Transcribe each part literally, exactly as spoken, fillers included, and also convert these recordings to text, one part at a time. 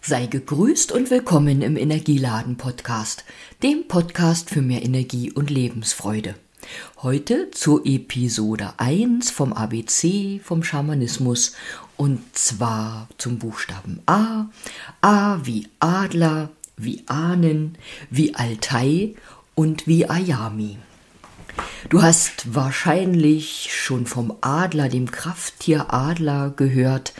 Sei gegrüßt und willkommen im Energieladen-Podcast, dem Podcast für mehr Energie und Lebensfreude. Heute zur Episode eins vom A B C, vom Schamanismus, und zwar zum Buchstaben A. A wie Adler, wie Ahnen, wie Altai und wie Ayami. Du hast wahrscheinlich schon vom Adler, dem Krafttier Adler, gehört,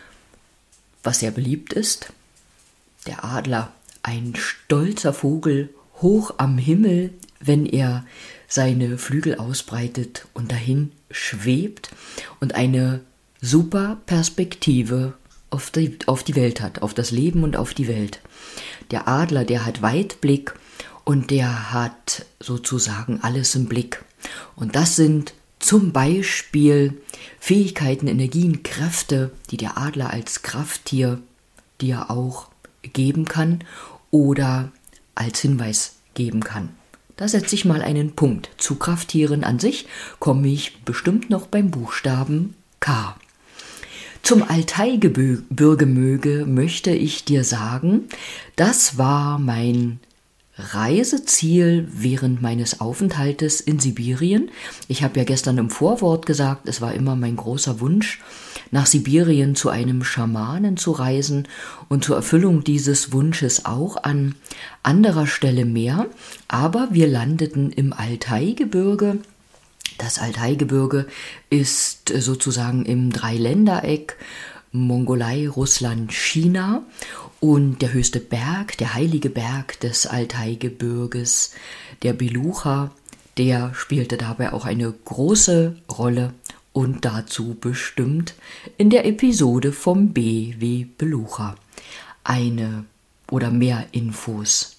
was sehr beliebt ist. Der Adler, ein stolzer Vogel, hoch am Himmel, wenn er seine Flügel ausbreitet und dahin schwebt und eine super Perspektive auf die, auf die Welt hat, auf das Leben und auf die Welt. Der Adler, der hat Weitblick und der hat sozusagen alles im Blick. Und das sind zum Beispiel Fähigkeiten, Energien, Kräfte, die der Adler als Krafttier dir auch geben kann oder als Hinweis geben kann. Da setze ich mal einen Punkt. Zu Krafttieren an sich komme ich bestimmt noch beim Buchstaben K. Zum Altai-Gebirge möchte ich dir sagen, das war mein Reiseziel während meines Aufenthaltes in Sibirien. Ich habe ja gestern im Vorwort gesagt, es war immer mein großer Wunsch, nach Sibirien zu einem Schamanen zu reisen und zur Erfüllung dieses Wunsches auch an anderer Stelle mehr. Aber wir landeten im Altai-Gebirge. Das Altai-Gebirge ist sozusagen im Dreiländereck Mongolei, Russland, China. Und der höchste Berg, der heilige Berg des Altai-Gebirges, der Belucha, der spielte dabei auch eine große Rolle und dazu bestimmt in der Episode vom B wie Belucha eine oder mehr Infos.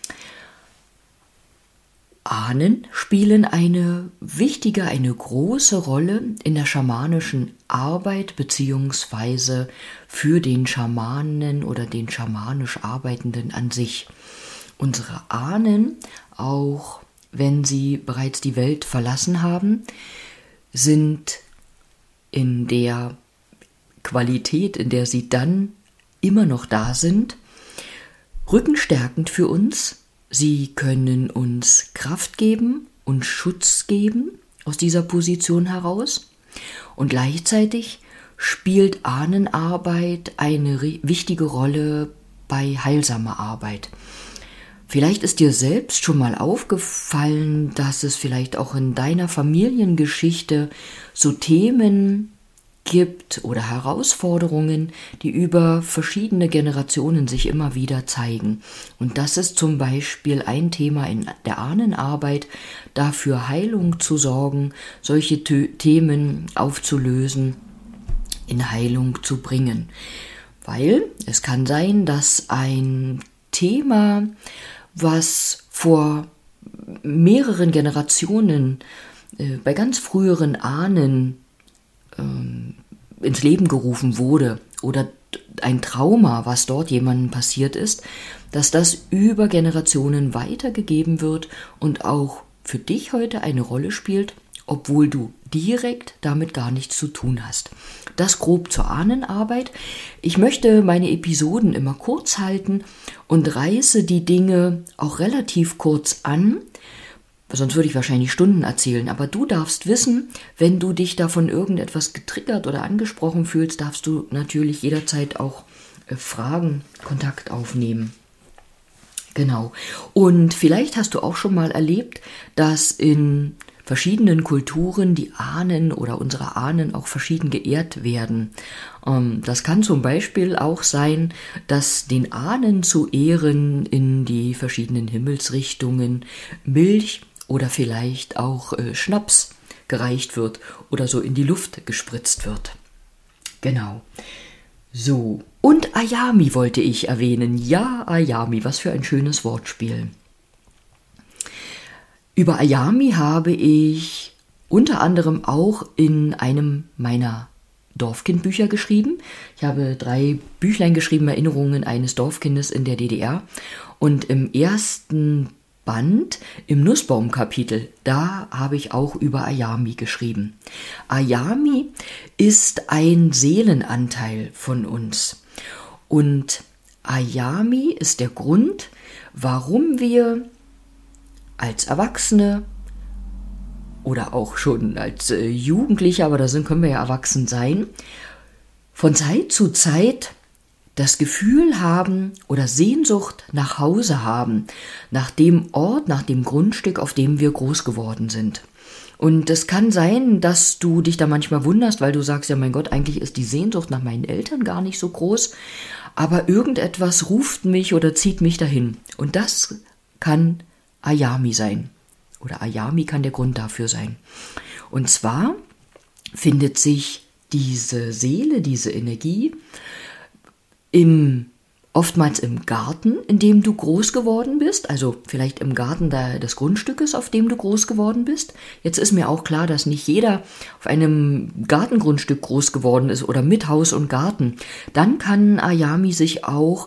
Ahnen spielen eine wichtige, eine große Rolle in der schamanischen Arbeit beziehungsweise für den Schamanen oder den schamanisch Arbeitenden an sich. Unsere Ahnen, auch wenn sie bereits die Welt verlassen haben, sind in der Qualität, in der sie dann immer noch da sind, rückenstärkend für uns. Sie können uns Kraft geben und Schutz geben aus dieser Position heraus. Und gleichzeitig spielt Ahnenarbeit eine wichtige Rolle bei heilsamer Arbeit. Vielleicht ist dir selbst schon mal aufgefallen, dass es vielleicht auch in deiner Familiengeschichte so Themen gibt oder Herausforderungen, die über verschiedene Generationen sich immer wieder zeigen. Und das ist zum Beispiel ein Thema in der Ahnenarbeit, dafür Heilung zu sorgen, solche T- Themen aufzulösen, in Heilung zu bringen. Weil es kann sein, dass ein Thema, was vor mehreren Generationen äh, bei ganz früheren Ahnen äh, ins Leben gerufen wurde oder ein Trauma, was dort jemandem passiert ist, dass das über Generationen weitergegeben wird und auch für dich heute eine Rolle spielt, obwohl du direkt damit gar nichts zu tun hast. Das grob zur Ahnenarbeit. Ich möchte meine Episoden immer kurz halten und reiße die Dinge auch relativ kurz an, sonst würde ich wahrscheinlich Stunden erzählen, aber du darfst wissen, wenn du dich davon irgendetwas getriggert oder angesprochen fühlst, darfst du natürlich jederzeit auch äh, Fragen, Kontakt aufnehmen. Genau. Und vielleicht hast du auch schon mal erlebt, dass in verschiedenen Kulturen die Ahnen oder unsere Ahnen auch verschieden geehrt werden. Ähm, das kann zum Beispiel auch sein, dass den Ahnen zu Ehren in die verschiedenen Himmelsrichtungen Milch oder vielleicht auch äh, Schnaps gereicht wird oder so in die Luft gespritzt wird. Genau. So. Und Ayami wollte ich erwähnen. Ja, Ayami, was für ein schönes Wortspiel. Über Ayami habe ich unter anderem auch in einem meiner Dorfkindbücher geschrieben. Ich habe drei Büchlein geschrieben, Erinnerungen eines Dorfkindes in der D D R. Und im ersten Band, im Nussbaum-Kapitel, da habe ich auch über Ayami geschrieben. Ayami ist ein Seelenanteil von uns. Und Ayami ist der Grund, warum wir als Erwachsene oder auch schon als äh, Jugendliche, aber da sind, können wir ja erwachsen sein, von Zeit zu Zeit das Gefühl haben oder Sehnsucht nach Hause haben, nach dem Ort, nach dem Grundstück, auf dem wir groß geworden sind. Und es kann sein, dass du dich da manchmal wunderst, weil du sagst, ja mein Gott, eigentlich ist die Sehnsucht nach meinen Eltern gar nicht so groß, aber irgendetwas ruft mich oder zieht mich dahin. Und das kann Ayami sein. Oder Ayami kann der Grund dafür sein. Und zwar findet sich diese Seele, diese Energie im, oftmals im Garten, in dem du groß geworden bist, also vielleicht im Garten da, des Grundstückes, auf dem du groß geworden bist. Jetzt ist mir auch klar, dass nicht jeder auf einem Gartengrundstück groß geworden ist oder mit Haus und Garten. Dann kann Ayami sich auch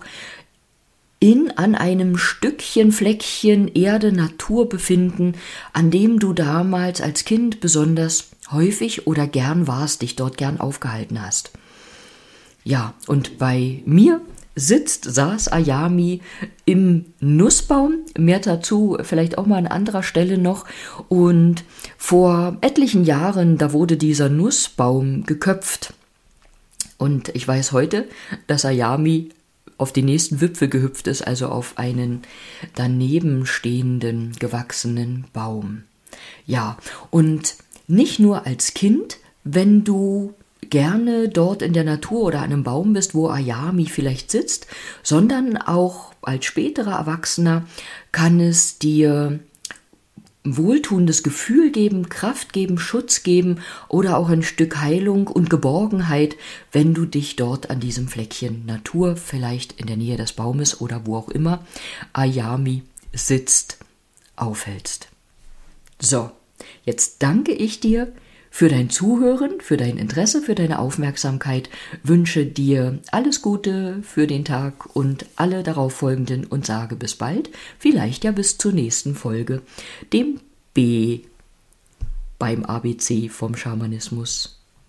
in an einem Stückchen, Fleckchen Erde, Natur befinden, an dem du damals als Kind besonders häufig oder gern warst, dich dort gern aufgehalten hast. Ja, und bei mir sitzt, saß Ayami im Nussbaum, mehr dazu vielleicht auch mal an anderer Stelle noch. Und vor etlichen Jahren, da wurde dieser Nussbaum geköpft. Und ich weiß heute, dass Ayami auf den nächsten Wipfel gehüpft ist, also auf einen daneben stehenden, gewachsenen Baum. Ja, und nicht nur als Kind, wenn du gerne dort in der Natur oder an einem Baum bist, wo Ayami vielleicht sitzt, sondern auch als späterer Erwachsener kann es dir wohltuendes Gefühl geben, Kraft geben, Schutz geben oder auch ein Stück Heilung und Geborgenheit, wenn du dich dort an diesem Fleckchen Natur, vielleicht in der Nähe des Baumes oder wo auch immer Ayami sitzt, aufhältst. So, jetzt danke ich dir für dein Zuhören, für dein Interesse, für deine Aufmerksamkeit, wünsche dir alles Gute für den Tag und alle darauf folgenden und sage bis bald, vielleicht ja bis zur nächsten Folge, dem B beim A B C vom Schamanismus.